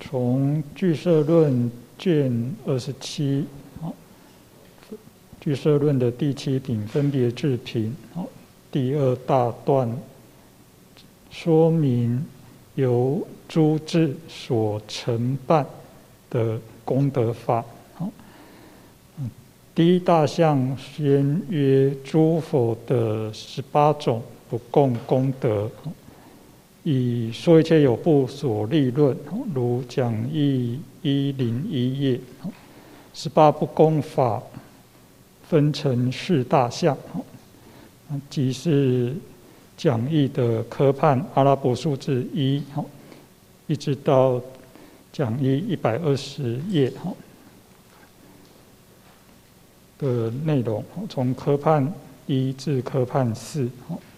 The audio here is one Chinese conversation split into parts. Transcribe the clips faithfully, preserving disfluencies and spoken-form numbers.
从俱舍论卷二十七，俱舍论的第七品分别智品，第二大段说明由诸智所承办的功德法。第一大项先约诸佛的十八种不共功德，以说一切有部所立论，如讲义一零一页，十八不共法分成四大项，即是讲义的科判阿拉伯数字一，一直到讲义一百二十页的内容，从科判一至科判四，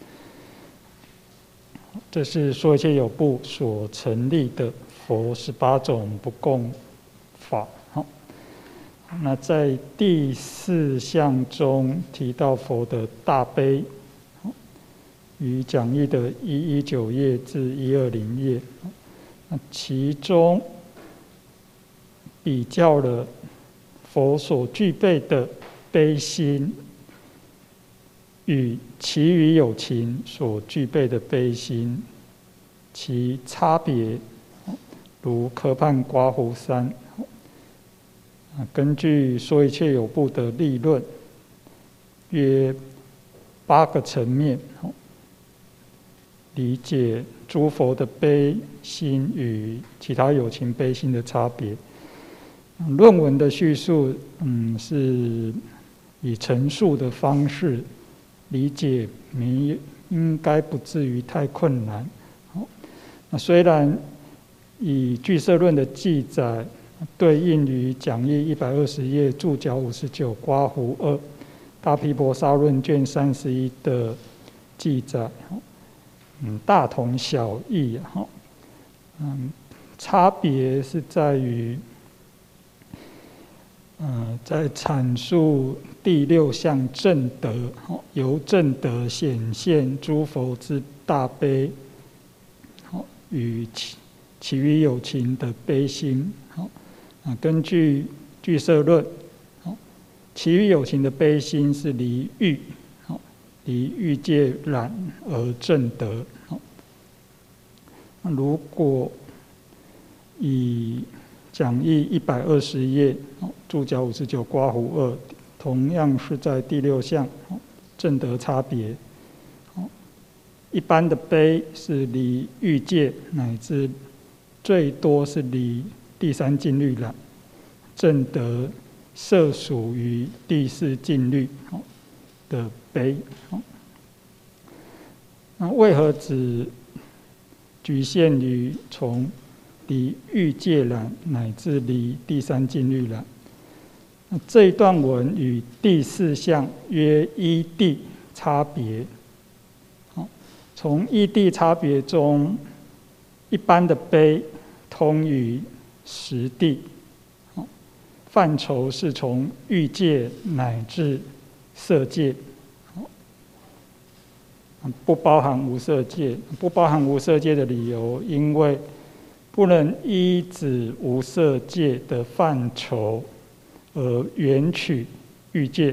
这是说一切有部所成立的佛十八种不共法。那在第四项中提到佛的大悲，与讲义的一一九页至一二零页，那其中比较了佛所具备的悲心与其余有情所具备的悲心，其差别，如科判刮胡三。根据说一切有部的立论，约八个层面理解诸佛的悲心与其他有情悲心的差别。论文的叙述，嗯，是以陈述的方式理解，没应该不至于太困难。那虽然以俱舍论的记载对应于讲义一百二十页注脚五十九刮胡二大毗婆沙论卷三十一的记载，嗯，大同小异，嗯，差别是在于，嗯，在阐述第六项正德，由正德显现诸佛之大悲，与其其余有情的悲心。根据俱舍论，其余有情的悲心是离欲，离欲界染而正德。如果以讲义一百二十页注脚五十九刮胡二，同样是在第六项正德差别，一般的悲是离欲界，乃至最多是离第三净律染，正德摄属于第四净律的悲。那为何只局限于从离欲界染乃至离第三净律染？那这一段文与第四项约一谛差别。从一谛差别中，一般的悲通于十谛，范畴是从欲界乃至色界，不包含无色界。不包含无色界的理由，因为不能依止无色界的范畴而缘取欲界，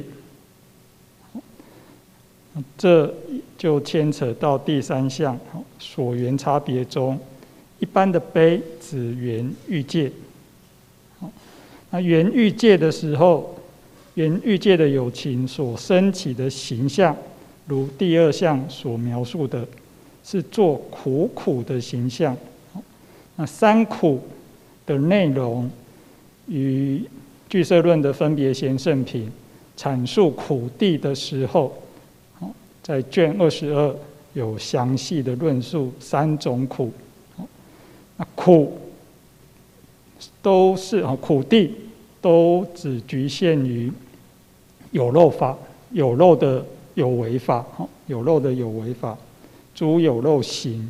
这就牵扯到第三项所缘差别中，一般的悲只缘欲界。那缘欲界的时候，缘欲界的有情所升起的形象，如第二项所描述的，是做苦苦的形象。那三苦的内容与俱舍论的分别贤圣品阐述苦谛的时候，在卷二十二有详细的论述三种苦。那苦都是苦谛都只局限于有漏法，有漏的有为法，有漏的有为法，诸有漏行。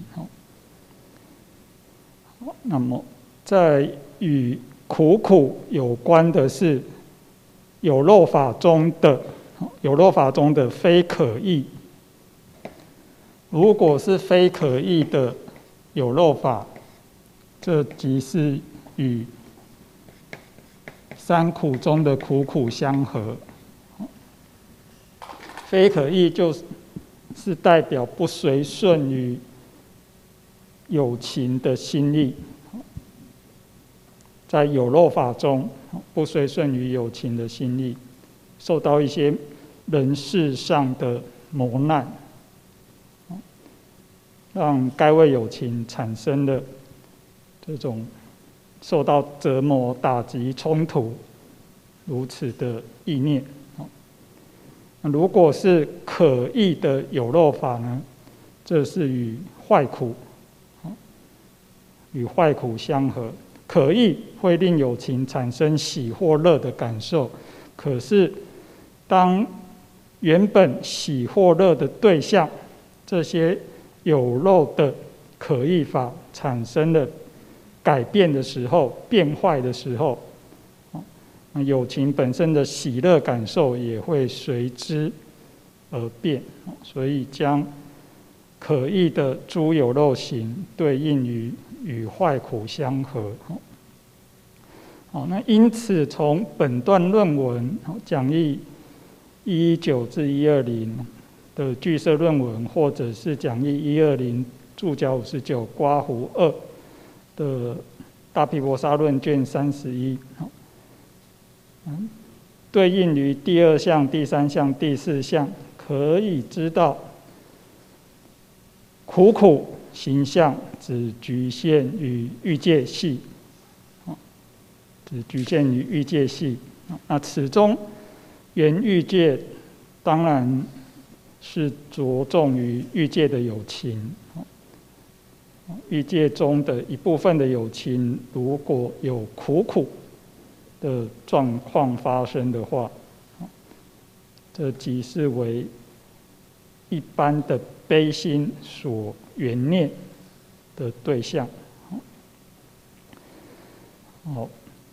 那么在与苦苦有关的是有漏法中的有漏法中的非可议。如果是非可议的有漏法，这即是与三苦中的苦苦相合。非可义就是代表不随顺于有情的心意，在有漏法中不随顺于有情的心意，受到一些人事上的磨难，让该位有情产生了这种受到折磨、打击、冲突如此的意念。如果是可义的有漏法呢，这是与坏苦与坏苦相合。可义会令有情产生喜或乐的感受，可是当原本喜或乐的对象，这些有漏的可义法产生了改变的时候、变坏的时候，有情本身的喜乐感受也会随之而变，所以将可义的诸有漏行对应于与坏苦相合。好，那因此从本段论文讲义一一九至一二零的句色论文，或者是讲义一二零注脚五十九刮胡二的大毗婆沙论卷三十一。对应于第二项、第三项、第四项，可以知道苦苦形象只局限于欲界系，只局限于欲界系。那此中缘欲界当然是着重于欲界的有情，欲界中的一部分的有情，如果有苦苦的状况发生的话，这即是为一般的悲心所缘念的对象。好，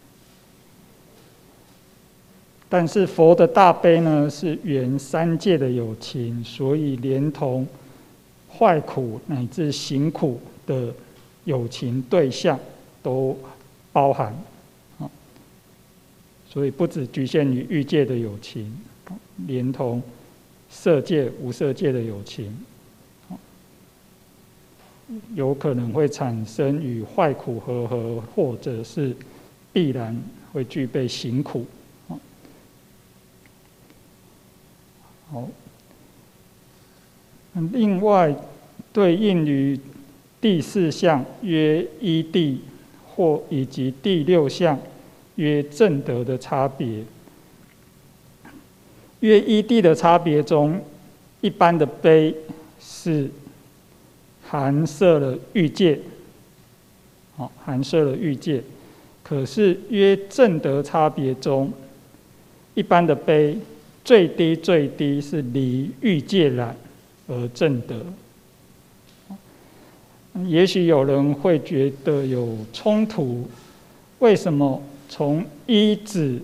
但是佛的大悲呢，是缘三界的有情，所以连同坏苦乃至行苦的有情对象都包含。所以不只局限于欲界的有情，连同色界、无色界的有情，有可能会产生与坏苦和合，或者是必然会具备行苦。好，另外对应于第四项约一谛，或以及第六项约正德的差别。约一谛的差别中，一般的悲是含摄了欲界，好，含摄了欲界。可是约正德差别中，一般的悲最低最低是离欲界染而正德。也许有人会觉得有冲突，为什么从依止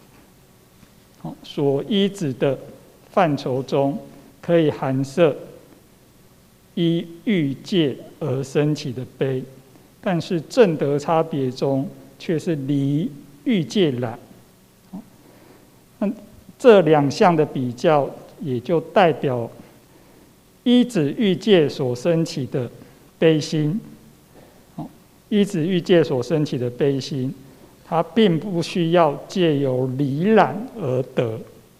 所依止的范畴中，可以含摄依欲界而生起的悲，但是正德差别中却是离欲界染？那这两项的比较，也就代表依止欲界所生起的悲心，依止欲界所生起的悲心，它并不需要借由离染而得。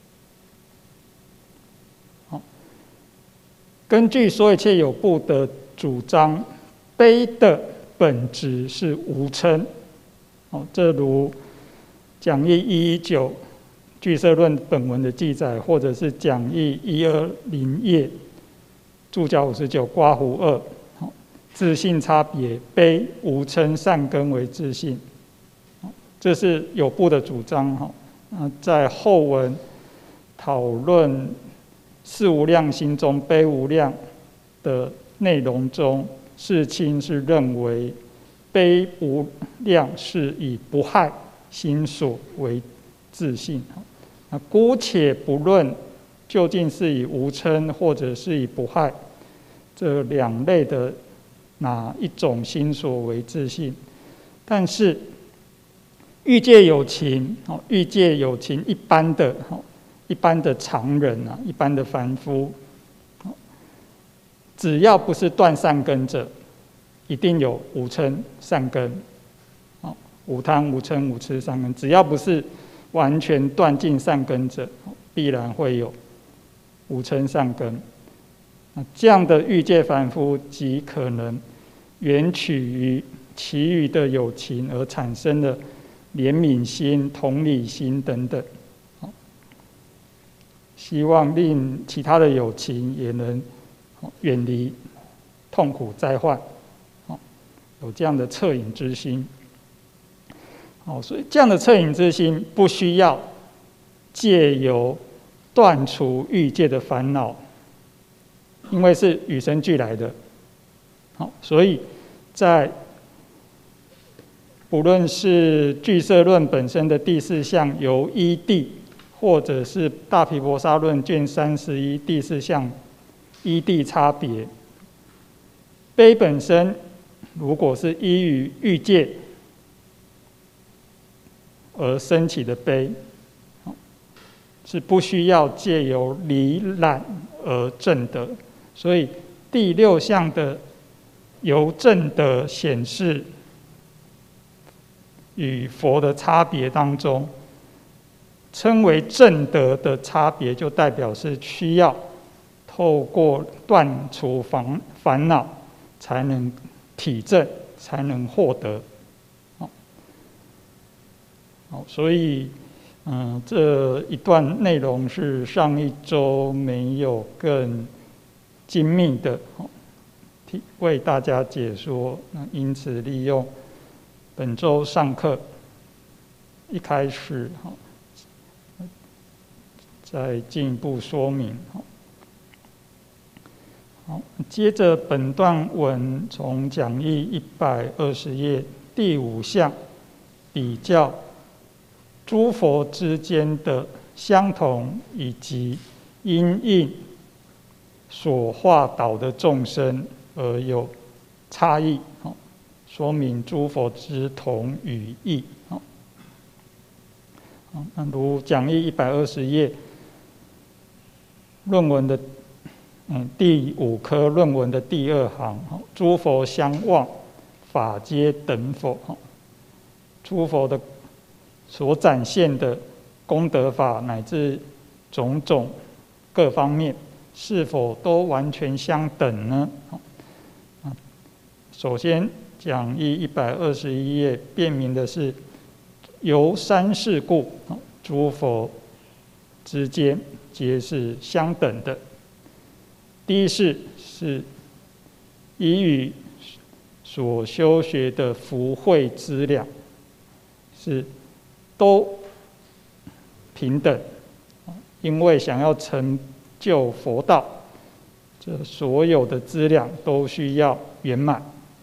根据说一切有部的主张，悲的本质是无嗔。这如讲义一一九俱舍论本文的记载，或者是讲义一二零页注脚五十九刮胡二，自性差别，悲无嗔善根为自性。这是有部的主张。在后文讨论四无量心中悲无量的内容中，世亲是认为悲无量是以不害心所为自性。那姑且不论究竟是以无嗔或者是以不害这两类的哪一种心所为自性，但是欲界有情，欲界有情一般的，一般的常人啊，一般的凡夫，只要不是断善根者，一定有五嗔善根，五贪、五嗔、五痴善根，只要不是完全断尽善根者，必然会有五嗔善根。这样的欲界凡夫，极可能缘起于其余的有情而产生的怜悯心、同理心等等，希望令其他的有情也能远离痛苦灾患，有这样的恻隐之心。所以这样的恻隐之心不需要借由断除欲界的烦恼，因为是与生俱来的。所以在不论是俱舍论本身的第四项由依谛，或者是大毗婆沙论卷三十一第四项依谛差别，悲本身如果是依于欲界而升起的悲，是不需要借由离染而证得。所以第六项的由证得显示与佛的差别当中，称为证得的差别，就代表是需要透过断除烦烦恼，才能体证，才能获得。好，所以，嗯，这一段内容是上一周没有更精密的为大家解说，那因此利用本周上课一开始再进一步说明。好，接着本段文从讲义一百二十页第五项比较诸佛之间的相同以及因应所化导的众生而有差异，说明诸佛之同与异。那如讲义一百二十页论文的嗯第五科论文的第二行，诸佛相望，法皆等否？诸佛的所展现的功德法乃至种种各方面，是否都完全相等呢？首先，讲义一百二十一页辨明的是由三事故，诸佛之间皆是相等的。第一事是依于所修学的福慧资粮，是都平等，因为想要成就佛道，这所有的资粮都需要圆满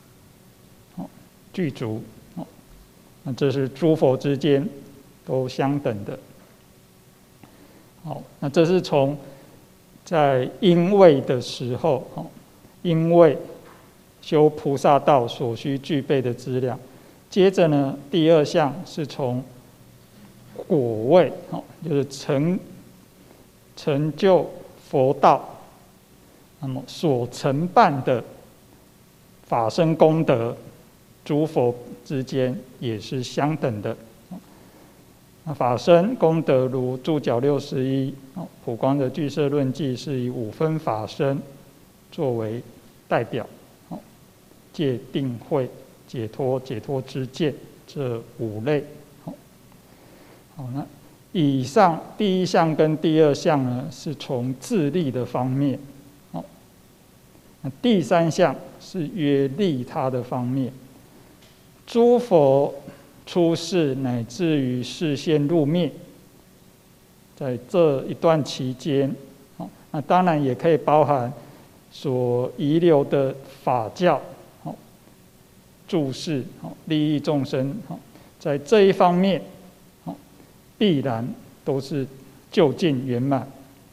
具足，那这是诸佛之间都相等的。好，那这是从在因位的时候，因为修菩萨道所需具备的资粮。接着呢，第二项是从果位，就是成成就佛道，那么所承办的法身功德，诸佛之间也是相等的。那法身功德如注脚六十一，普光的俱舍论记是以五分法身作为代表，戒定慧解脱解脱之见这五类。好，那以上第一项跟第二项呢，是从自利的方面。那第三项是约利他的方面。诸佛出世乃至于示现入灭，在这一段期间，那当然也可以包含所遗留的法教，注释利益众生，在这一方面必然都是究竟圆满。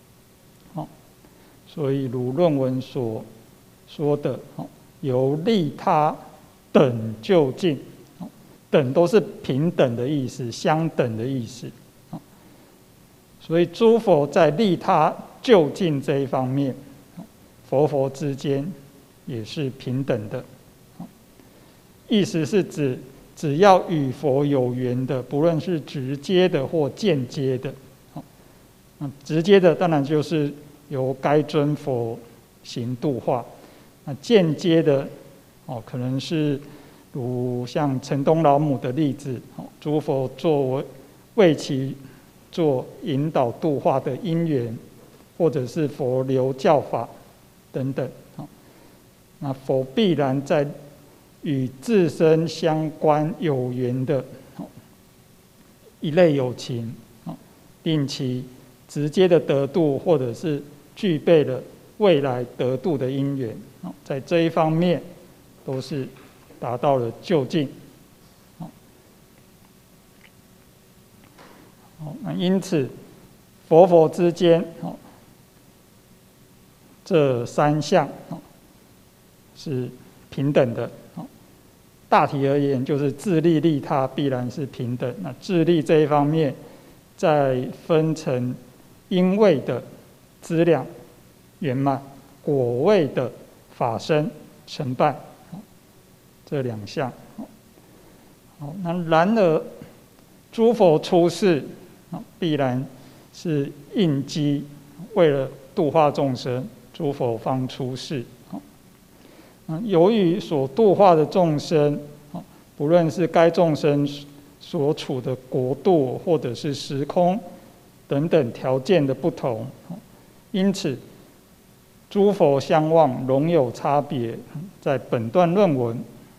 所以如论文所说的，由利他等究竟， 等都是平等的意思，相等的意思。所以诸佛在利他就近这一方面，佛佛之间也是平等的。意思是指只要与佛有缘的，不论是直接的或间接的，那直接的当然就是由该尊佛行度化，那间接的哦，可能是如像城东老母的例子，诸佛作为为其做引导度化的因缘，或者是佛流教法等等，那佛必然在与自身相关有缘的一类有情，令其直接的得度，或者是具备了未来得度的因缘，在这一方面都是达到了究竟。那因此，佛佛之间，这三项是平等的。大体而言，就是自利利他必然是平等。那自利这一方面，再分成因位的资粮圆满，果位的法身成办，这两项。好，那然而诸佛出世，必然是应机，为了度化众生，诸佛方出世。由于所度化的众生，不论是该众生所处的国度或者是时空等等条件的不同，因此诸佛相望容有差别。在本段论文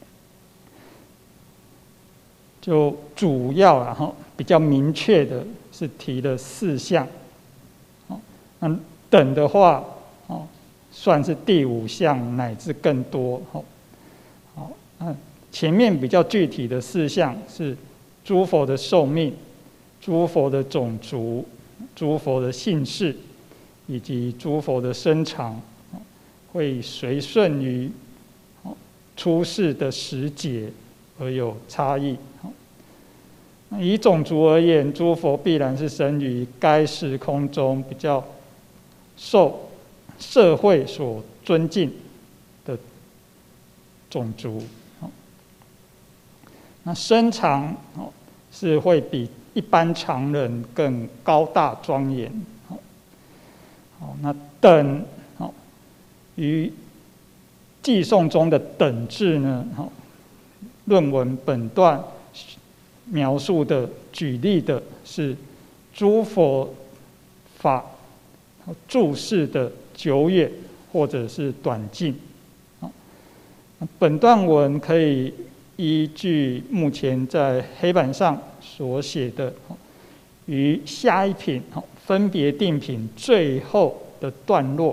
就主要啊比较明确的是提了四项，那等的话哦，算是第五项乃至更多。好，好，前面比较具体的四项是诸佛的寿命、诸佛的种族、诸佛的姓氏，以及诸佛的身长，会随顺于出世的时节而有差异。以种族而言，诸佛必然是生于该时空中比较受社会所尊敬的种族。那身长是会比一般常人更高大庄严。好，那等于偈颂中的等字呢？论文本段描述的举例的是诸佛法住世的久远或者是短近。本段文可以依据目前在黑板上所写的于下一品分别定品最后的段落，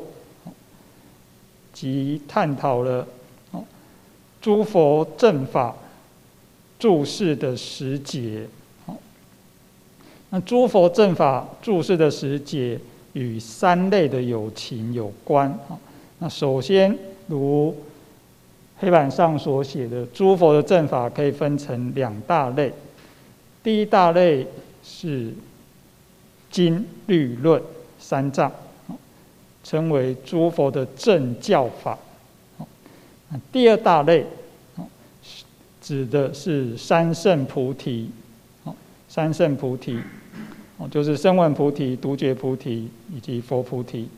即探讨了诸佛正法住世的时节。那诸佛正法住世的时节与三类的有情有关。那首先如黑板上所写的，诸佛的正法可以分成两大类。第一大类是经律论三藏，称为诸佛的正教法。第二大类指的是三圣菩提，三圣菩提就是声闻菩提、独觉菩提以及佛菩提。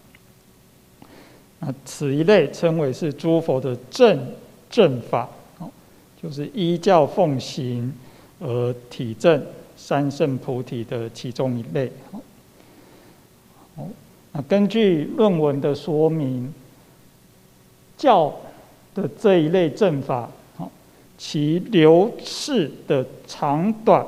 此一类称为是诸佛的正正法，就是依教奉行而体证三圣菩提的其中一类。根据论文的说明，教的这一类正法，其流逝的长短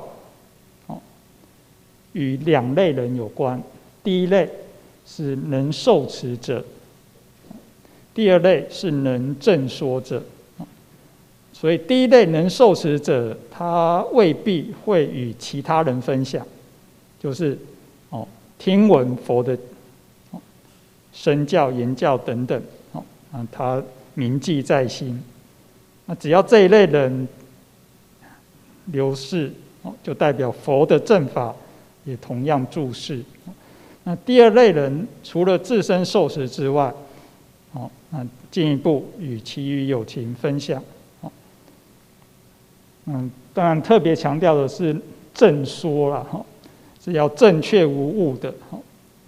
与两类人有关。第一类是能受持者，第二类是能正说者。所以第一类能受持者，他未必会与其他人分享，就是哦听闻佛的身教言教等等，哦啊他铭记在心。那只要这一类人流逝，就代表佛的正法也同样住世。那第二类人，除了自身受持之外，哦，那进一步与其余有情分享。哦，嗯，当然特别强调的是正说啦，哈，是要正确无误的，哈，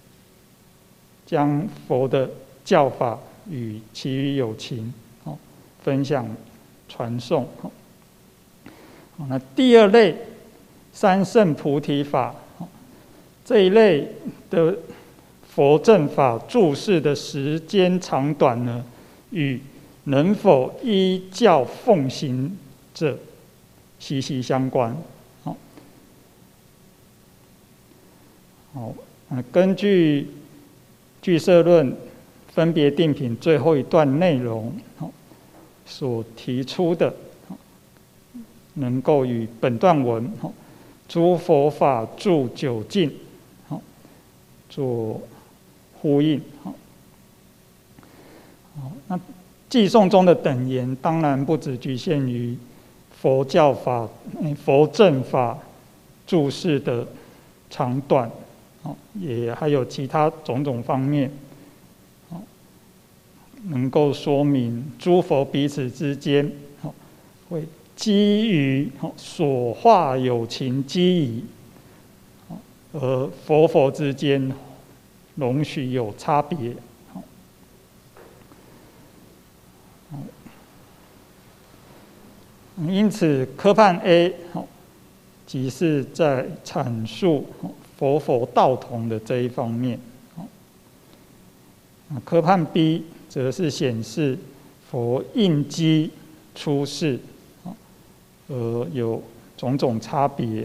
将佛的教法与其余有情，哦，分享传颂。哦，那第二类三圣菩提法，这一类的佛正法住世的时间长短呢，与能否依教奉行者息息相关。好，好，根据俱舍论分别定品最后一段内容所提出的，能够与本段文诸佛法住究竟做呼应。那偈颂中的等言当然不只局限于佛教法、佛正法住世的长短，也还有其他种种方面，能够说明诸佛彼此之间会基于所化有情机宜，而佛佛之间容许有差别。因此科判 A 即是在阐述佛佛道同的这一方面，科判 B 则是显示佛应机出世而有种种差别。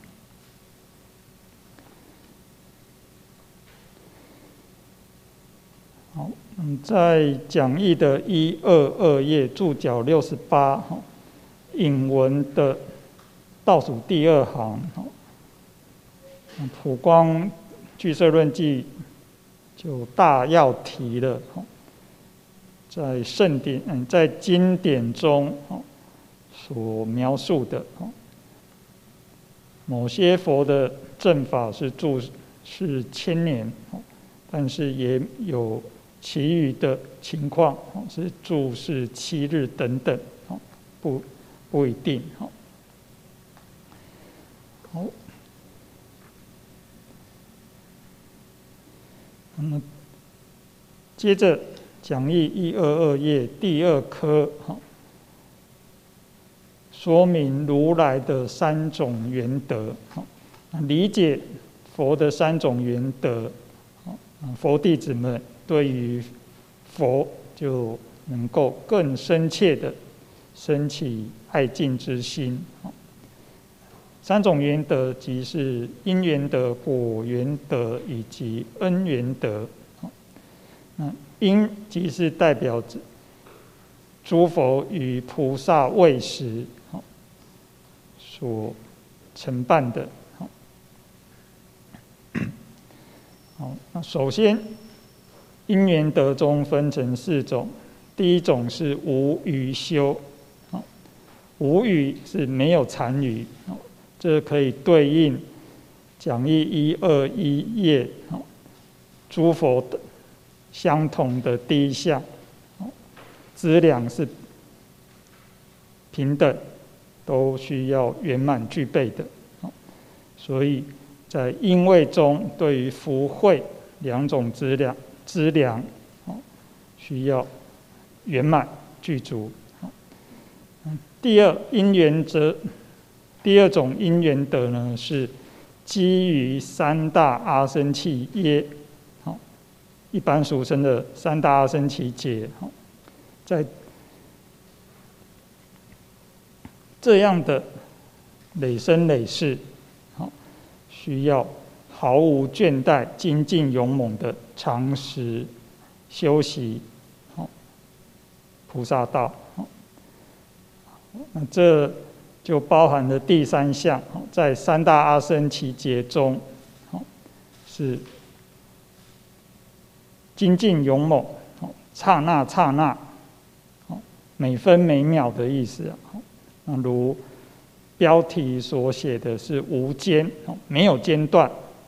好，在讲义的一二二页注脚六十八引文的倒数第二行，普光俱舍论记就大要提了，在圣典、在经典中所描述的某些佛的正法是住世千年，但是也有其余的情况是住世七日等等，不不一定。好，那么接着讲义一二二页第二科，说明如来的三种原德，理解佛的三种原德，佛弟子们对于佛就能够更深切的升起爱敬之心。三种原德即是因缘德、果缘德以及恩缘德。那因即是代表着诸佛与菩萨位时所承办的。好，那首先因缘德中分成四种，第一种是无余修，无余是没有残余，这可以对应讲义一二一页诸佛的相同的第一项，资粮是平等，都需要圆满具备的。所以在因位中，对于福慧两种资粮，资粮需要圆满具足。第二因缘则，第二种因缘德呢，是基于三大阿僧祇耶，一般俗称的三大阿僧祇劫，在这样的累生累世，需要毫无倦怠、精进勇猛的长时修习菩萨道。那这就包含了第三项，在三大阿僧祇劫中，是精进勇猛，刹那刹那，每分每秒的意思。如标题所写的是无间，没有间断，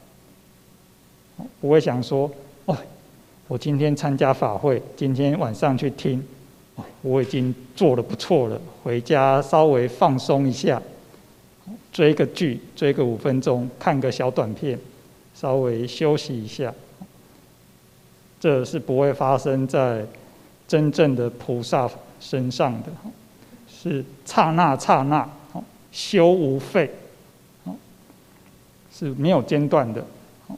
不会想说，哦，我今天参加法会，今天晚上去听，我已经做得不错了，回家稍微放松一下，追个剧，追个五分钟，看个小短片，稍微休息一下。这是不会发生在真正的菩萨身上的，是刹那刹那，修无废，是没有间断的。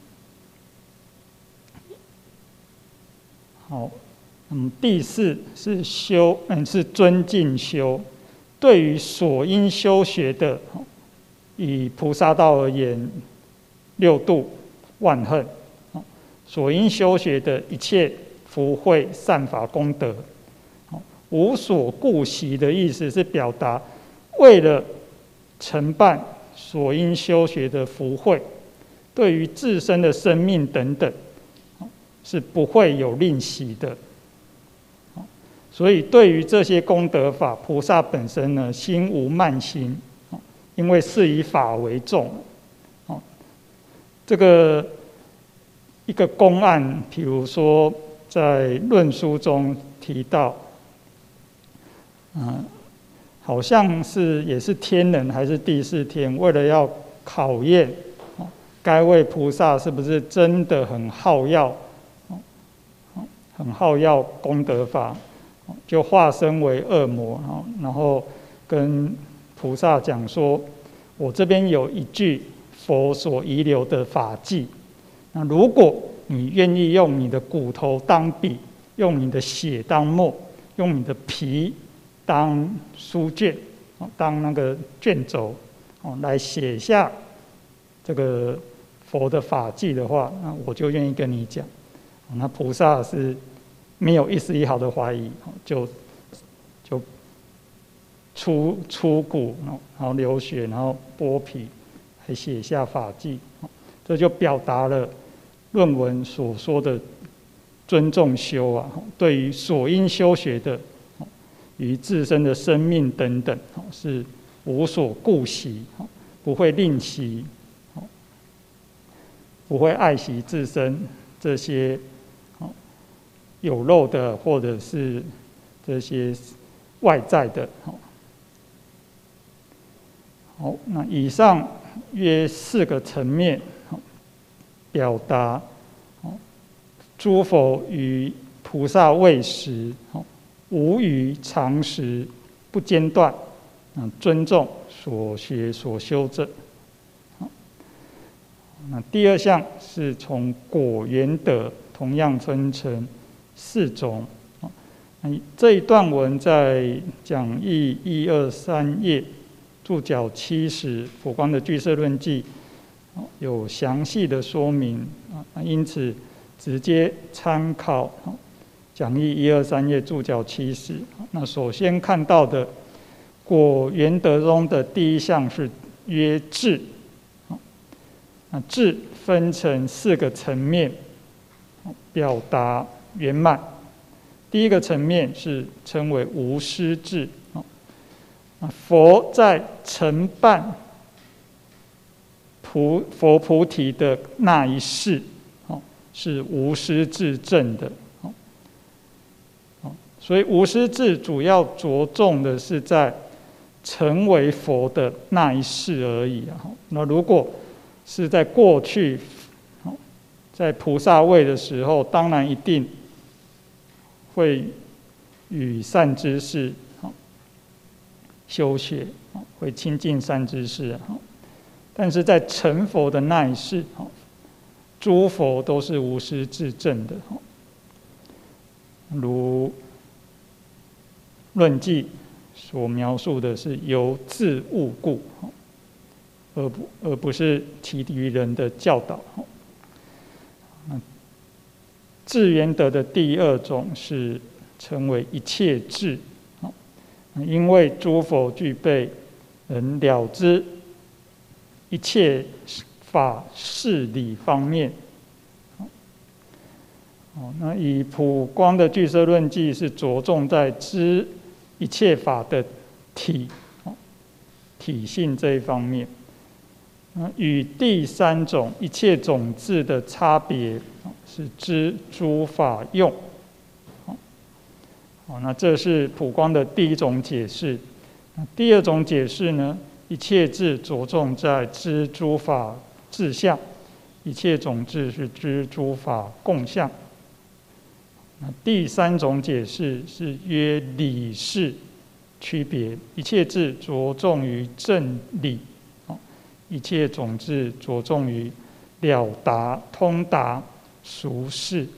好，嗯，第四是修，嗯，是尊敬修。对于所应修学的，以菩萨道而言，六度万恨，所应修学的一切福慧善法功德，无所顾惜的意思是表达，为了承办所应修学的福慧，对于自身的生命等等，是不会有吝惜的。所以对于这些功德法，菩萨本身呢，心无慢心，因为是以法为重。这个一个公案，比如说在论书中提到，嗯，好像是也是天人还是地释天，为了要考验该位菩萨是不是真的很好要，很好要功德法，就化身为恶魔，然后跟菩萨讲说，我这边有一句佛所遗留的法纪，那如果你愿意用你的骨头当笔，用你的血当墨，用你的皮当书卷，当那个卷轴来写下这个佛的法纪的话，那我就愿意跟你讲。那菩萨是没有一丝一毫的怀疑，就就出出骨，然后流血，然后剥皮，来写下法纪。这就表达了论文所说的尊重修啊，对于所应修学的，与自身的生命等等，是无所顾惜，不会吝惜，不会爱惜自身这些有漏的，或者是这些外在的。好，那以上约四个层面，表达诸佛与菩萨位时，无余常时，不间断，尊重所学所修者。那第二项是从果缘德，同样分成四种。这一段文在讲义一二三页注脚七十《佛光的俱舍论记》有详细的说明，因此直接参考讲义一二三页注脚七十。那首先看到的果缘德中的第一项是曰智，那智分成四个层面，表达圆满。第一个层面是称为无失智，佛在承办菩佛菩提的那一世，是无失智证的。所以无失智主要着重的是在成为佛的那一世而已。那如果是在过去在菩萨位的时候，当然一定会与善知识修学，会亲近善知识。但是在成佛的那一世，诸佛都是无失智证的。如论记所描述的是由自悟故，而不而不是其余人的教导。智圆德的第二种是称为一切智，因为诸佛具备能了知一切法事理方面。那以普光的俱舍论记是着重在知一切法的体体性这一方面。与第三种一切种智的差别是知诸法用。好，那这是普光的第一种解释。第二种解释呢，一切智着重在知诸法智相，一切种智是知诸法共相。那第三种解释是约理事区别，一切智着重于正理，一切种智着重于了达、通达、熟视。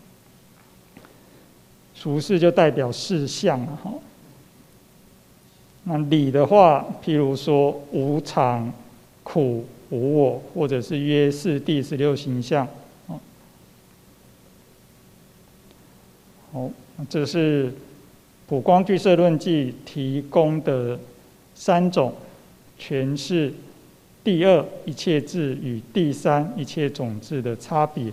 熟视就代表事相了哈。那理的话，譬如说无常、苦、无我，或者是约四第十六行相。好，这是普光俱舍论记提供的三种诠释第二一切智与第三一切种智的差别。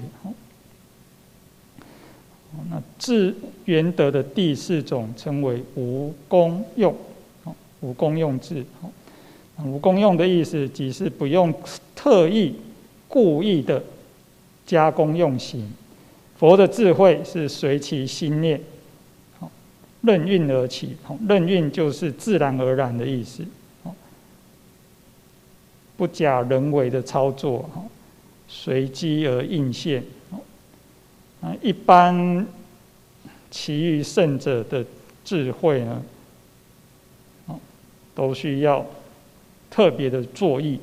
那智圆德的第四种称为无功用，无功用智。无功用的意思即是不用特意、故意的加工用行。佛的智慧是随其心念，任运而起。任运就是自然而然的意思，不假人为的操作，随机而应现。一般其余圣者的智慧呢，都需要特别的作意。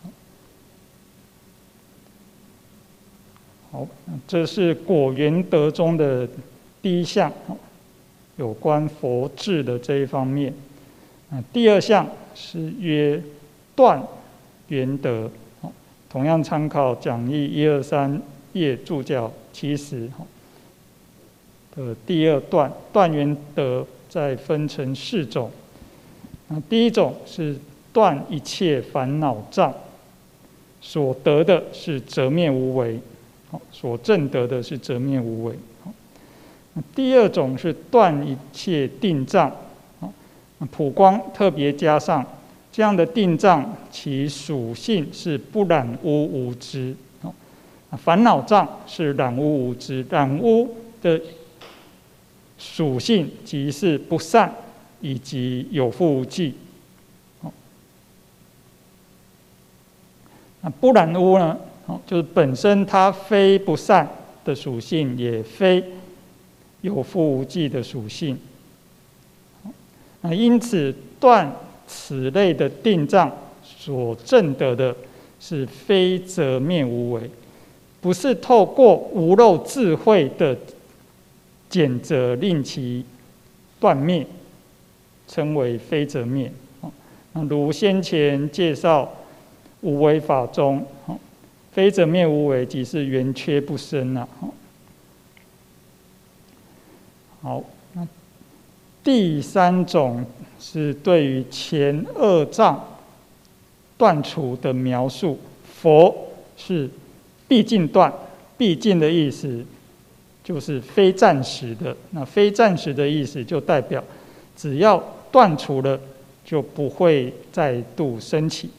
好，这是果圆德中的第一项，有关佛智的这一方面。第二项是约断圆德，同样参考讲义一二三页注脚七十的第二段，断圆德再分成四种。第一种是断一切烦恼障，所得的是则灭无为，所证得的是则灭无为。第二种是断一切定障，普光特别加上这样的定障，其属性是不染污无知。烦恼障是染污无知，染污的属性即是不善以及有覆无记。那不染污呢，就是本身它非不善的属性，也非有覆无记的属性。那因此断此类的定障所证得的是非则灭无为，不是透过无漏智慧的减则令其断灭，称为非则灭。如先前介绍无为法中，非则灭无为即是圆缺不生了。好，那第三种是对于前二障断除的描述。佛是毕竟断，毕竟的意思就是非暂时的。那非暂时的意思就代表只要断除了，就不会再度升起。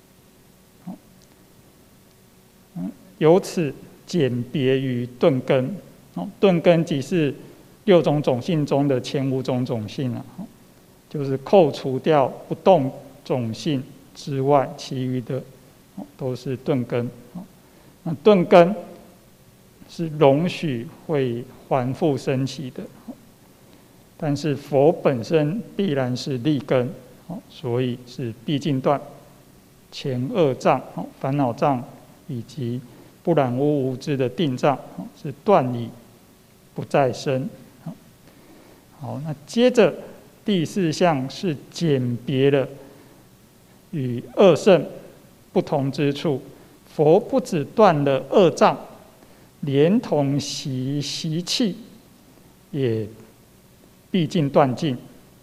由此简别于顿根，顿根即是六种种性中的前五种种性啊，就是扣除掉不动种性之外，其余的都是顿根。那顿根是容许会还复升起的，但是佛本身必然是立根，所以是毕竟断前二障烦恼障以及不染污无知的定障，是断已不再生。好，那接着第四项是简别了与二圣不同之处。佛不只断了二障，连同习习气也毕竟断尽。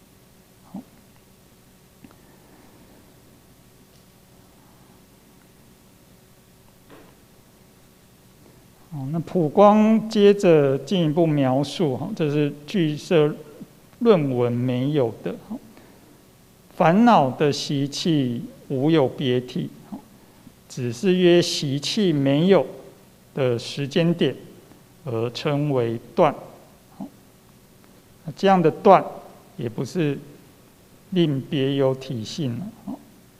那普光接着进一步描述，这是俱舍论文没有的。 烦恼的习气无有别体，只是约习气没有的时间点而称为断。这样的断也不是另别有体性了。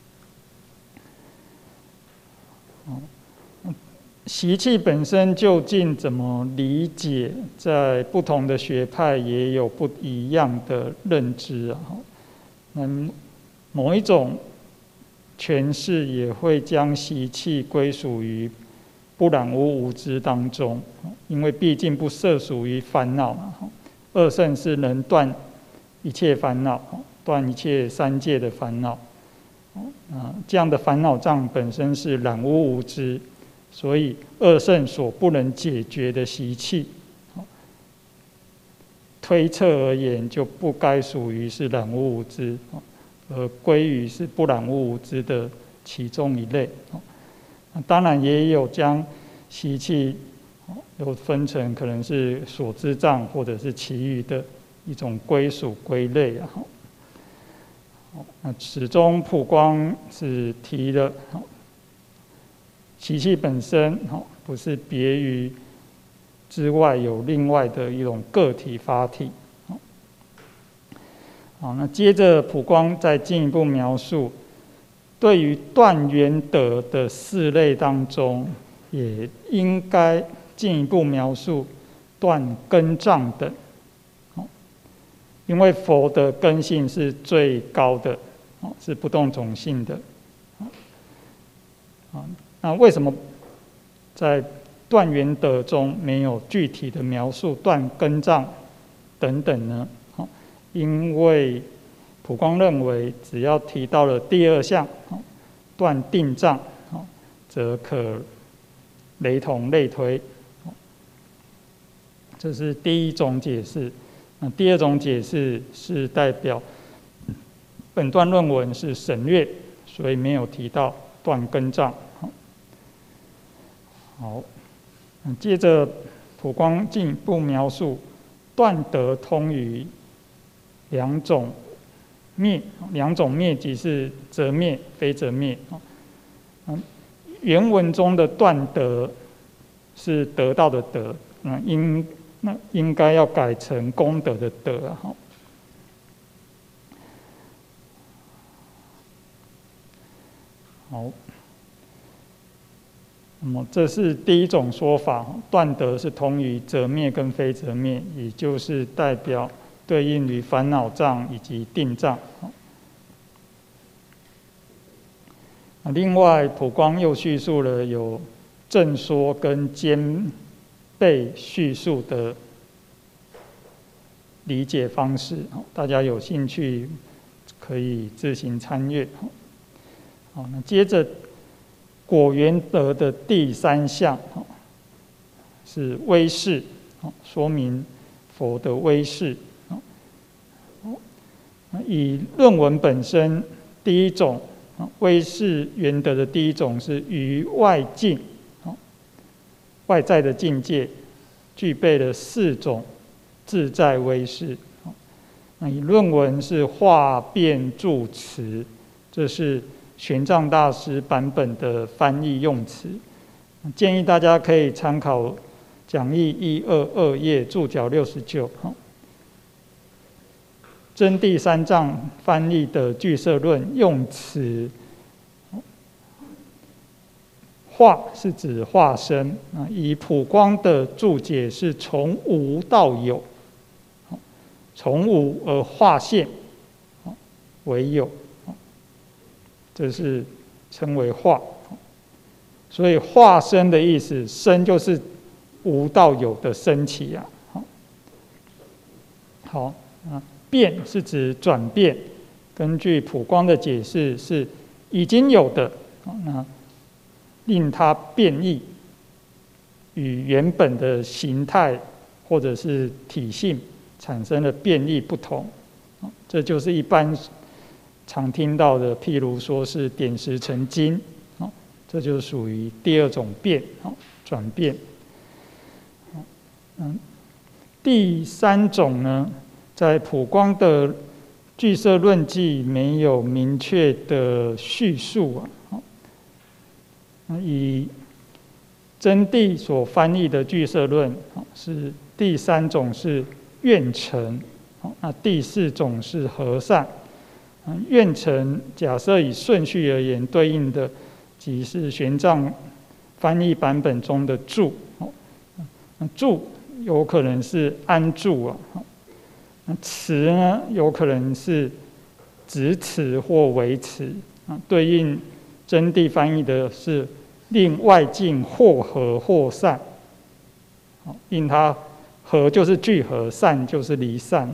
习气本身究竟怎么理解，在不同的学派也有不一样的认知啊。那某一种诠释也会将习气归属于不染污无知当中，因为毕竟不涉属于烦恼嘛。二圣是能断一切烦恼，断一切三界的烦恼。啊，这样的烦恼障本身是染污无知。所以二圣所不能解决的习气，推测而言就不该属于是染污无知，而归于是不染污无知的其中一类。当然也有将习气有分成可能是所知障或者是其余的一种归属归类啊。那始终普光是提了习气本身不是别于之外有另外的一种个体法体。好，那接着普光再进一步描述，对于断缘得的四类当中，也应该进一步描述断根障等。因为佛的根性是最高的，是不动种性的。那为什么在断缘得中没有具体的描述断根障等等呢？因为普光认为，只要提到了第二项断定障，则可雷同类推。这是第一种解释。那第二种解释是代表本段论文是省略，所以没有提到断根障。好，接着普光进一步描述断得通于两种灭，两种灭即是则灭、非则灭。原文中的断得是得到的得，那应那应该要改成功德的德啊。好。那么这是第一种说法，断得是通于则灭跟非则灭，也就是代表对应于烦恼障以及定障。另外，普光又叙述了有正说跟兼备叙述的理解方式，大家有兴趣可以自行参阅。好，那接着果缘得的第三项是威势，说明佛的威势。以论文本身，第一种威势缘得的第一种是于外境，外在的境界具备了四种自在威势。那以论文是化变助词，这是玄奘大师版本的翻译用词，建议大家可以参考讲义一二二页注脚六十九。真谛三藏翻译的俱舍论用词，化是指化身，以普光的注解是从无到有，从无而化现为有。这是称为化，所以化身的意思，身就是无到有的升起啊。好啊，变是指转变，根据普光的解释是已经有的，那令它变异，与原本的形态或者是体性产生了变异不同，这就是一般常听到的，譬如说是点石成金，这就属于第二种变，转变。第三种呢，在普光的俱舍论记没有明确的叙述啊。以真谛所翻译的俱舍论是第三种是愿成，那第四种是和善。愿成假设以顺序而言，对应的即是玄奘翻译版本中的住，住有可能是安住啊，持呢有可能是执持或维持啊，对应真谛翻译的是令外境或和或散，令它和就是聚合，散就是离散。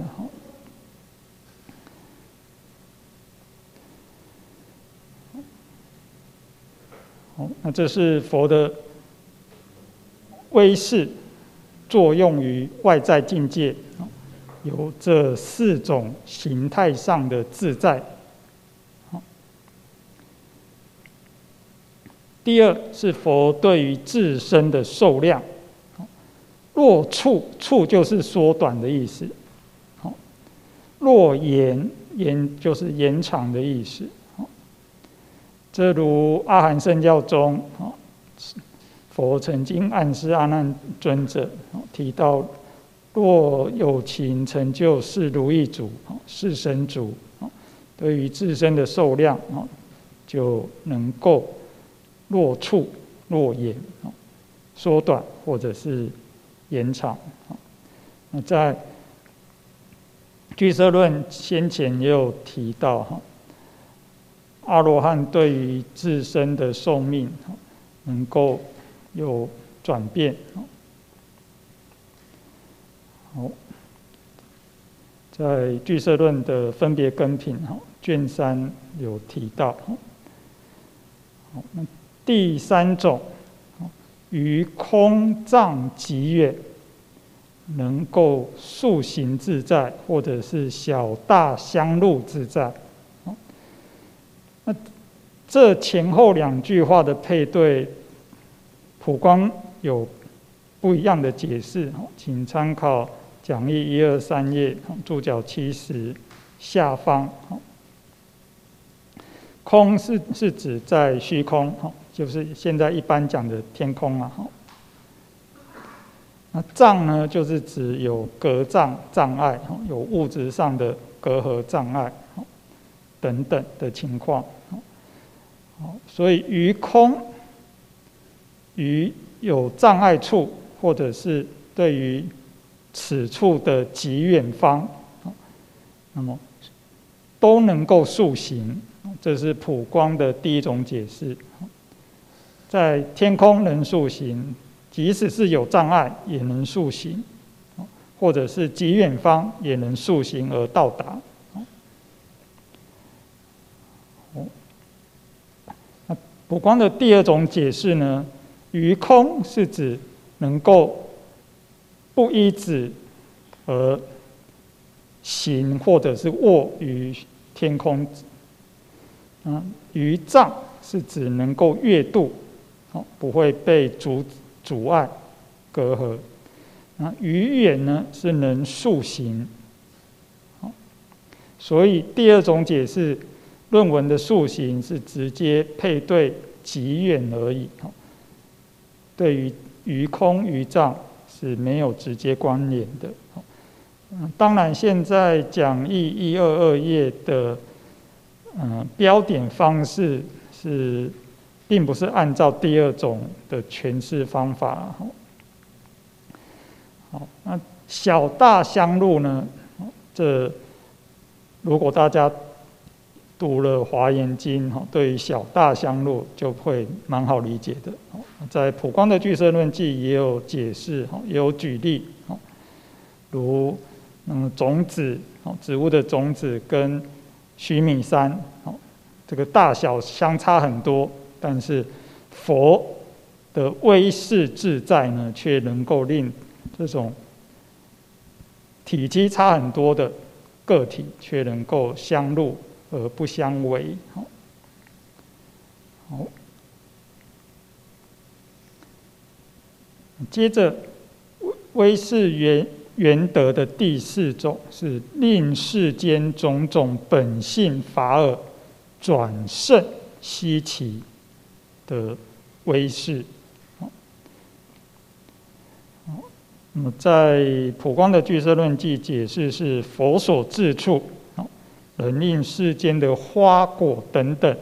好，那这是佛的威势作用于外在境界，有这四种形态上的自在。第二是佛对于自身的受量，若处，处就是缩短的意思，若延，延就是延长的意思。这如阿含圣教中，佛曾经暗示阿难尊者提到，若有情成就是如意足、是身足，对于自身的受量就能够若处若延，缩短或者是延长。那在俱舍论先前也有提到，阿罗汉对于自身的寿命能够有转变。好，在俱舍论的分别根品卷三有提到。好，那第三种，于空藏极远，能够速行自在，或者是小大相入自在。那这前后两句话的配对，普光有不一样的解释，请参考讲义一二三页注脚七十下方。空是是指在虚空，就是现在一般讲的天空啊。那障呢，就是指有隔障障碍，有物质上的隔阂障碍等等的情况。所以于空，于有障碍处，或者是对于此处的极远方，那么都能够速行，这是普光的第一种解释。在天空能速行，即使是有障碍也能速行，或者是极远方也能速行而到达。普光的第二种解释呢，于空是指能够不依止而行或者是卧于天空。嗯，于障是指能够越度，不会被阻阻碍隔阂。那于远呢是能速行。所以第二种解释，论文的速行是直接配对极远而已，对于于空于障是没有直接关联的。当然，现在讲义一二二页的嗯标点方式是，并不是按照第二种的诠释方法。好，那小大相入呢？这如果大家读了《华严经》，对于小大相入就会蛮好理解的。在普光的俱舍论记也有解释，也有举例，如嗯种子，植物的种子跟须弥山，这个大小相差很多，但是佛的威势自在呢，却能够令这种体积差很多的个体，却能够相入而不相违。好，接着威势圆圆德的第四种是令世间种种本性法尔转胜希奇的威势。那么在普光的俱舍论记解释是佛所至处，能令世间的花果等等，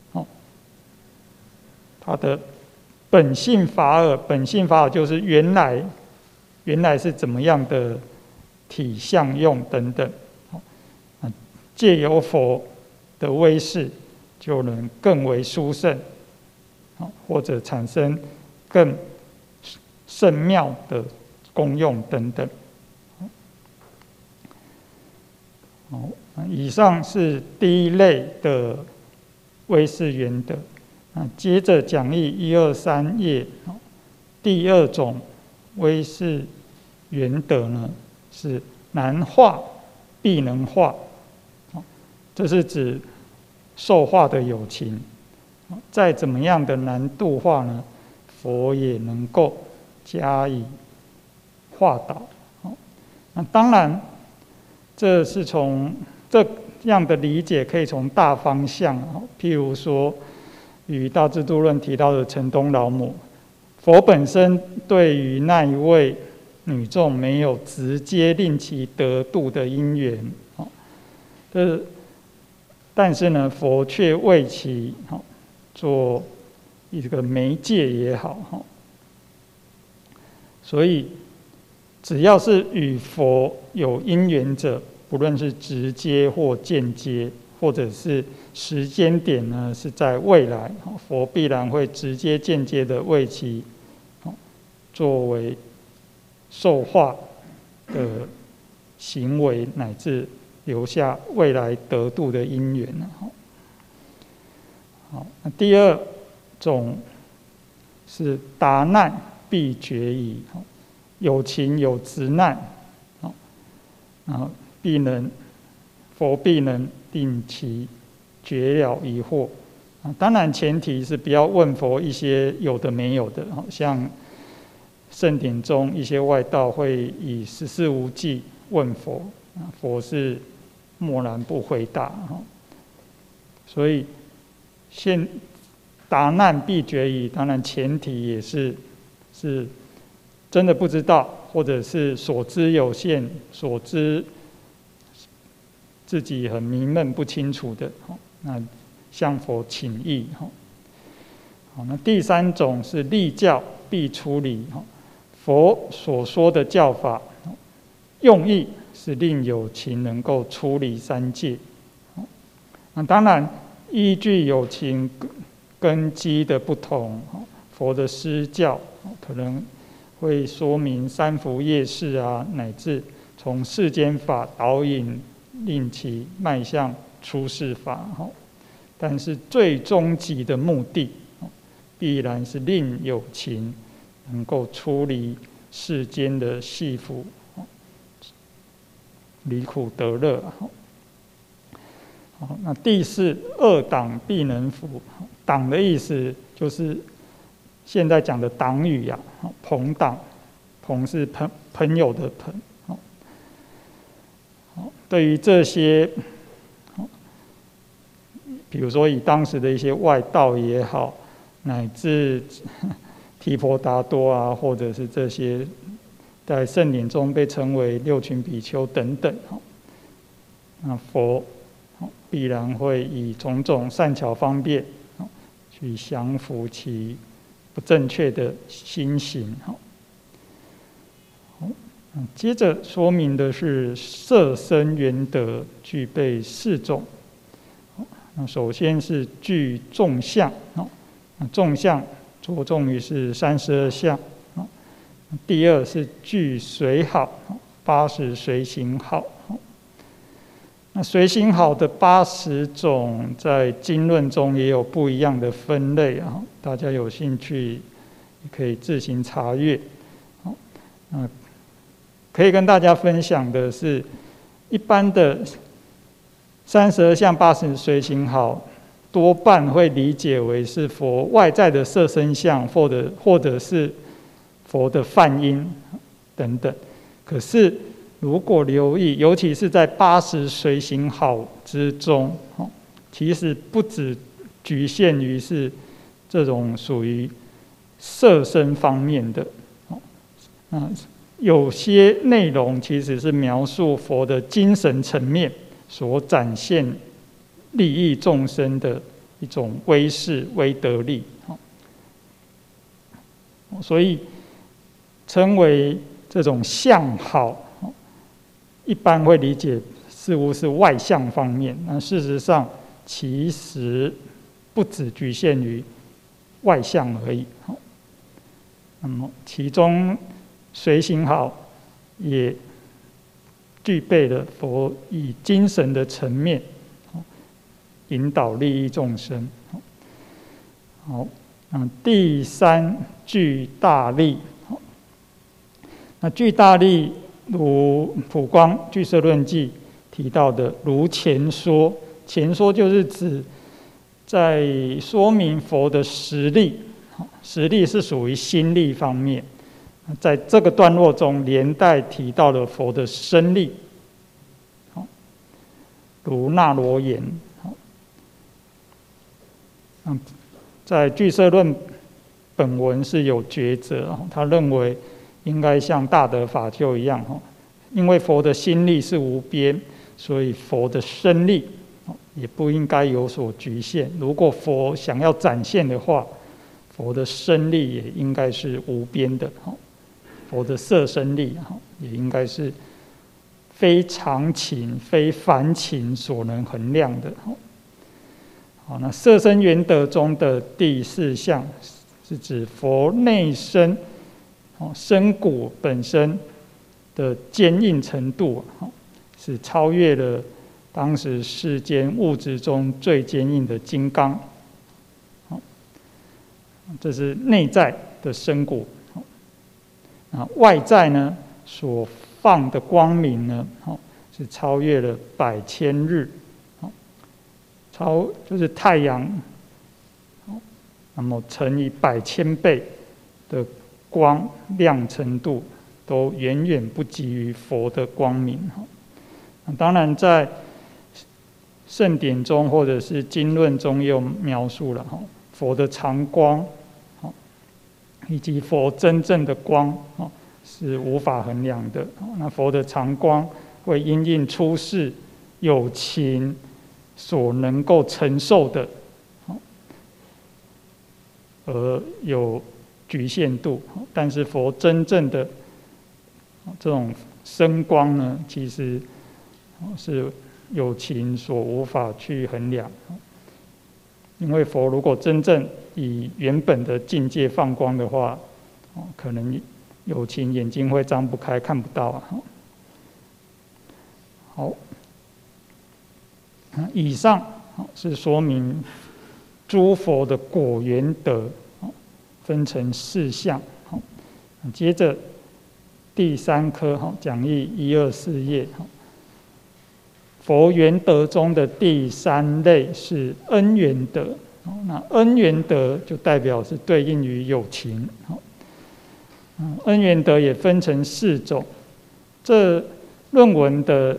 它的本性法尔，本性法尔就是原来原来是怎么样的体相用等等，借由佛的威势，就能更为殊胜，或者产生更甚妙的功用等等。好，以上是第一类的威势圆德。接着讲义一二三页，第二种威势圆德呢是难化必能化，这是指受化的有情，再怎么样的难度化呢，佛也能够加以化导。那当然，这是从这样的理解可以从大方向，譬如说与大智度论提到的城东老母，佛本身对于那一位女众没有直接令其得度的因缘，这但是呢，佛却为其做一个媒介也好，所以只要是与佛有因缘者，不论是直接或间接，或者是时间点呢是在未来，佛必然会直接间接的为其作为受化的行为，乃至留下未来得度的因缘。好，那第二种是达难必决矣，有情有执难，然后必能佛必能令其决了疑惑。当然前提是不要问佛一些有的没有的，像圣典中一些外道会以十四无记问佛，佛是默然不回答。所以现达难必决矣，当然前提也是是真的不知道，或者是所知有限，所知自己很迷闷不清楚的，那向佛请益。好，那第三种是立教必出离，佛所说的教法用意是令有情能够出离三界。那当然依据有情根基的不同，佛的施教可能会说明三福业事啊，乃至从世间法导引令其迈向出世法。但是最终极的目的必然是令有情能够出离世间的系缚，离苦得乐。好，那第四，二党必能服。党的意思就是现在讲的党语啊，朋党，朋是朋朋友的朋。对于这些，比如说以当时的一些外道也好，乃至提婆达多啊，或者是这些在圣典中被称为六群比丘等等，那佛必然会以种种善巧方便去降服其不正确的心行。接着说明的是色身圆德具备四种。那首先是具众相，众相着重于是三十二相。第二是具随好，八十随行好。那随行好的八十种，在经论中也有不一样的分类啊，大家有兴趣也可以自行查阅。那可以跟大家分享的是，一般的三十二相八十随行好，多半会理解为是佛外在的色身相，或者或者是佛的梵音等等。 可是如果留意，尤其是在八十随行好之中，其实不只局限于是这种属于色身方面的，那有些内容其实是描述佛的精神层面所展现利益众生的一种威势、威德力，所以称为这种相好，一般会理解似乎是外相方面，那事实上其实不只局限于外相而已。那么其中随行好也具备了佛以精神的层面引导利益众生。好，那第三具大利，那具大利如普光俱舍论记提到的，如前说，前说就是指在说明佛的实力，实力是属于心力方面，在这个段落中连带提到了佛的身力，如那罗言。在俱舍论本文是有抉择，他认为应该像大德法救一样，因为佛的心力是无边，所以佛的身力也不应该有所局限。如果佛想要展现的话，佛的身力也应该是无边的，佛的色身力也应该是非常情、非凡情所能衡量的。好，那色身圆德中的第四项是指佛内身身骨本身的坚硬程度，是超越了当时世间物质中最坚硬的金刚。这是内在的身骨。外在呢所放的光明呢，是超越了百千日。超就是太阳，那么乘以百千倍的光亮程度，都远远不及于佛的光明。当然，在圣典中或者是经论中也有描述了佛的常光，以及佛真正的光是无法衡量的。那佛的常光会因应出世有情所能够承受的，而有局限度，但是佛真正的这种生光呢，其实是有情所无法去衡量。因为佛如果真正以原本的境界放光的话，可能有情眼睛会张不开，看不到啊。好。以上是说明诸佛的果缘德分成四项。接着第三科讲义一二四页，佛缘德中的第三类是恩缘德。那恩缘德就代表是对应于有情。恩缘德也分成四种，这论文的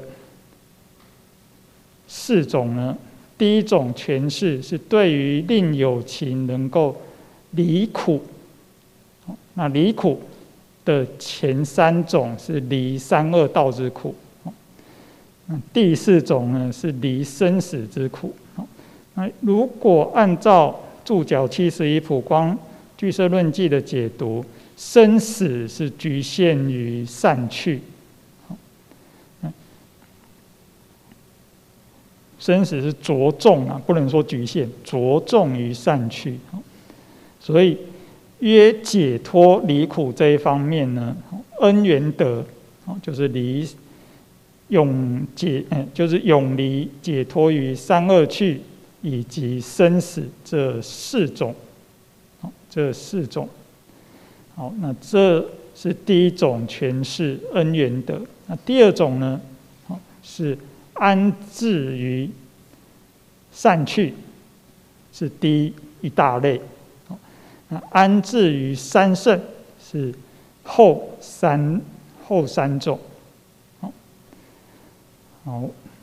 四种呢，第一种诠释是对于令有情能够离苦，那离苦的前三种是离三恶道之苦，第四种呢是离生死之苦。那如果按照注脚七十一普光俱舍论记的解读，生死是局限于散去。生死是着重啊，不能说局限，着重于散去。所以约解脱离苦这一方面呢，恩缘德就是离永解，就是永离解脱于三恶趣以及生死这四种，这四种。好，那这是第一种诠释恩缘德。那第二种呢，是安置于散去，是第一一大类。那安置于三圣是后三后三种。好，好，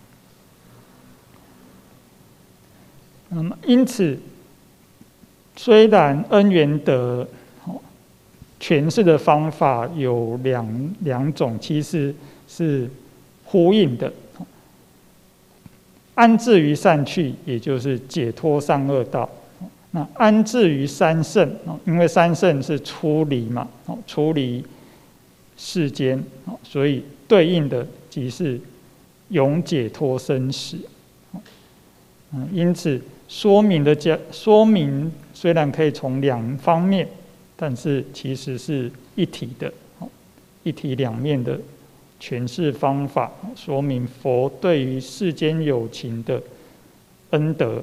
那么因此，虽然恩缘德诠释的方法有两两种，其实是呼应的。安置于善趣，也就是解脱三恶道。那安置于三圣，因为三圣是出离嘛，出离世间，所以对应的即是永解脱生死。因此说明的讲说明虽然可以从两方面，但是其实是一体的，一体两面的诠释方法，说明佛对于世间有情的恩德。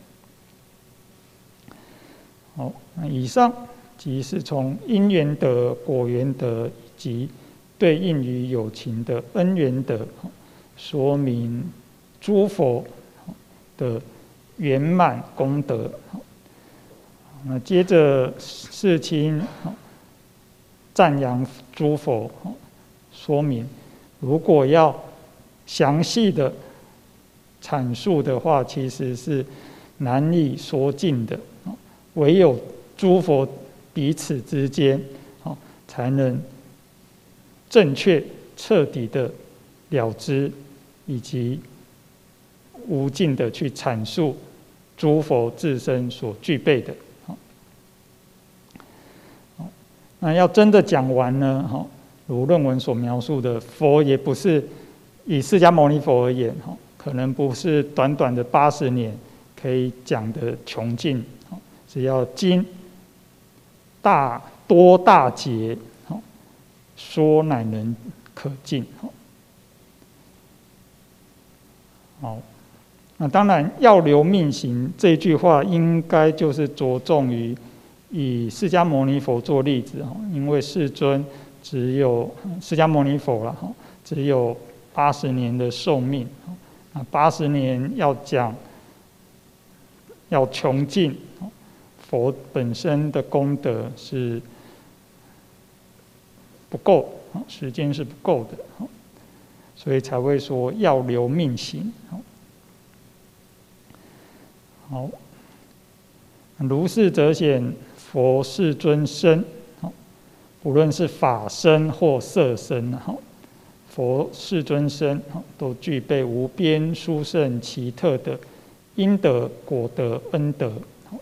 好，那以上即是从因缘德、果缘德以及对应于有情的恩缘德，说明诸佛的圆满功德。那接着世亲赞扬诸佛，说明如果要详细的阐述的话，其实是难以说尽的。唯有诸佛彼此之间，才能正确彻底的了知，以及无尽的去阐述诸佛自身所具备的。那要真的讲完呢，如论文所描述的，佛也不是以释迦牟尼佛而言，可能不是短短的八十年可以讲的穷尽。只要经大多大节，说乃能可尽。好，那当然要留命行这句话，应该就是着重于以释迦牟尼佛做例子，因为世尊只有释迦牟尼佛了，只有八十年的寿命，那八十年要讲要穷尽。佛本身的功德是不够，时间是不够的，所以才会说要留命行。好，如是则显佛世尊身，无论是法身或色身，佛世尊身都具备无边殊胜奇特的因德、果德、恩德。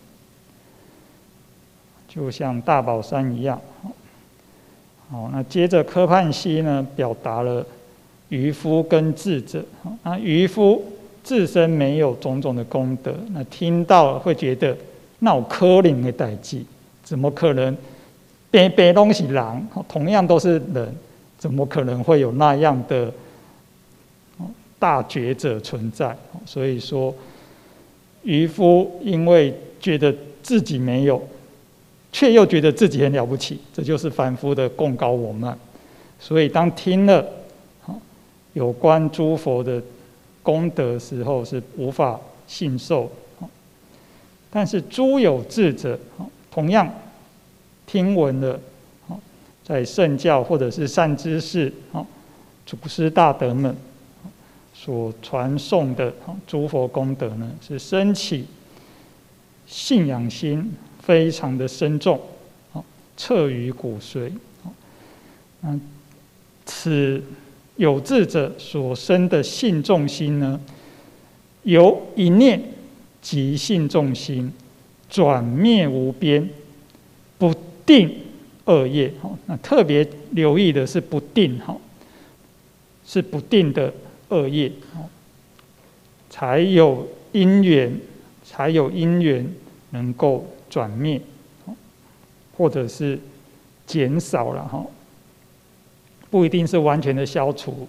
就像大宝山一样。好，那接着科判西呢，表达了渔夫跟智者。那渔夫自身没有种种的功德，那听到会觉得那有可能的代志，怎么可能？白白都是人，同样都是人，怎么可能会有那样的大觉者存在？所以说，渔夫因为觉得自己没有，却又觉得自己很了不起，这就是凡夫的共高我慢。所以当听了有关诸佛的功德时候，是无法信受。但是诸有智者，同样听闻了在圣教或者是善知识、祖师大德们所传颂的诸佛功德呢，是升起信仰心非常的深重，彻于骨髓。嗯，此有智者所生的信众心呢，由一念即信众心，转灭无边，不定恶业。那特别留意的是不定，是不定的恶业，才有因缘，才有因缘能够转灭，或者是减少了哈，不一定是完全的消除，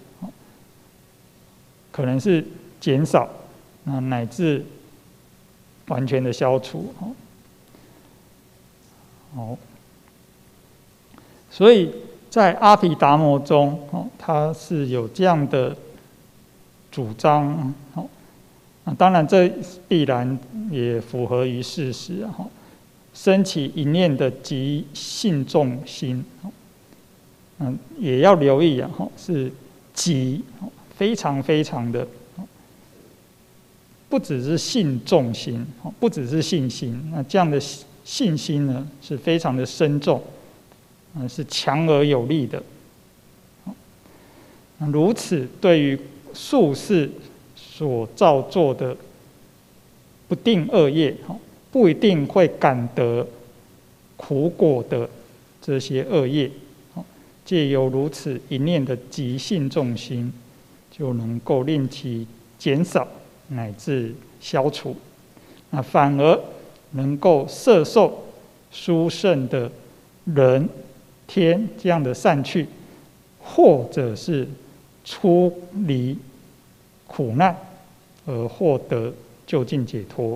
可能是减少，那乃至完全的消除。好，所以在阿毗达摩中，它是有这样的主张。当然，这必然也符合于事实。升起一念的即信众心， 嗯，也要留意啊，是极非常非常的，不只是信重心，不只是信心，那这样的信心呢是非常的深重，嗯，是强而有力的。如此，对于术士所造作的不定恶业，不一定会感得苦果的这些恶业，借由如此一念的极信重心，就能够令其减少乃至消除，那反而能够摄受殊胜的人天这样的善趣，或者是出离苦难而获得究竟解脱。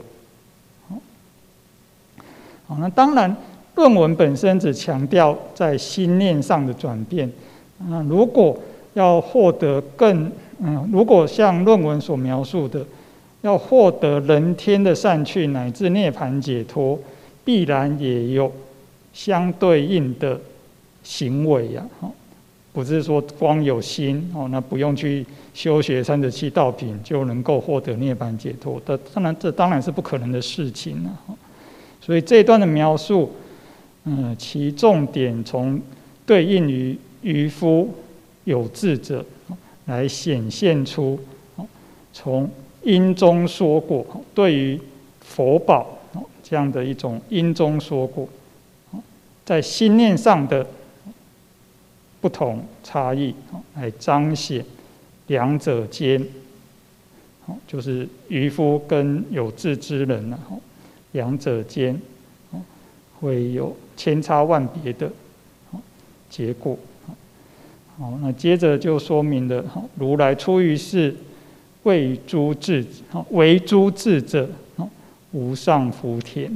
好，那当然，论文本身只强调在心念上的转变。那如果要获得更，嗯，如果像论文所描述的，要获得人天的善趣乃至涅槃解脱，必然也有相对应的行为呀、啊。不是说光有心哦，那不用去修学三十七道品就能够获得涅槃解脱。的当然，这当然是不可能的事情了、啊。所以这一段的描述，嗯，其重点从对应于渔夫有志者来显现出，从因中说果对于佛宝这样的一种因中说果，在心念上的不同差异，来彰显两者间，就是渔夫跟有志之人呢，两者间会有千差万别的结果。好，那接着就说明了，如来出于世，为诸智，为诸智者，无上福田。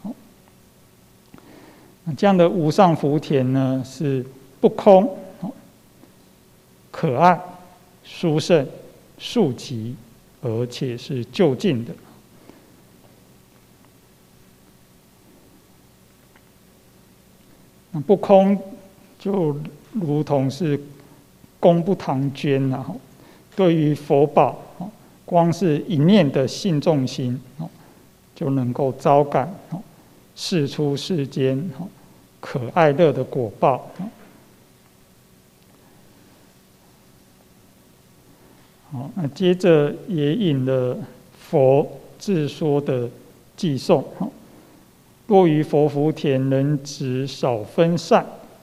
这样的无上福田呢，是不空、可爱、殊胜、速疾，而且是究竟的。不空就如同是功不唐捐啊，对于佛宝，光是一念的信重心，就能够招感世出世间可爱乐的果报。好，那接着也引了佛自说的偈颂。若于佛福田能值少分散，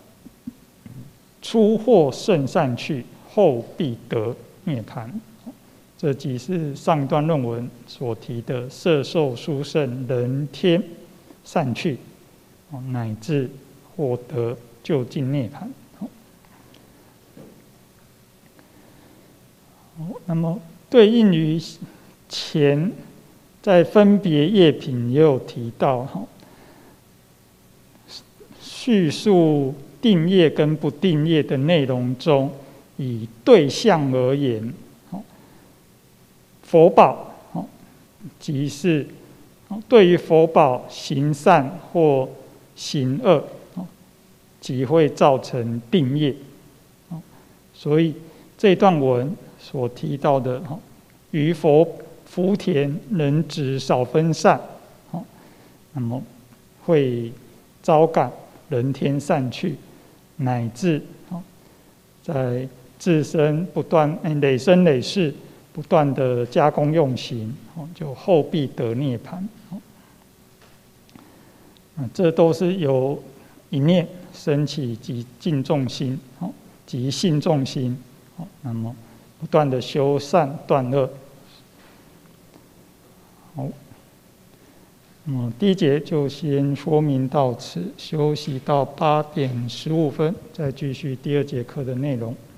初获甚善趣，后必得涅槃。这即是上一段论文所提的摄受殊胜人天善趣，乃至获得究竟涅槃。那么对应于前在分别业品也有提到，叙述定业跟不定业的内容中，以对象而言，佛宝即是对于佛宝行善或行恶，即会造成定业。所以这段文所提到的于佛福田能值少分散，那么会招感人天善趣，乃至在自身不断累生累世不断的加工用行，就后必得涅槃。这都是由一念升起及敬重心及信重心，那么不断的修善断恶。好，嗯，第一节就先说明到此，休息到八点十五分，再继续第二节课的内容。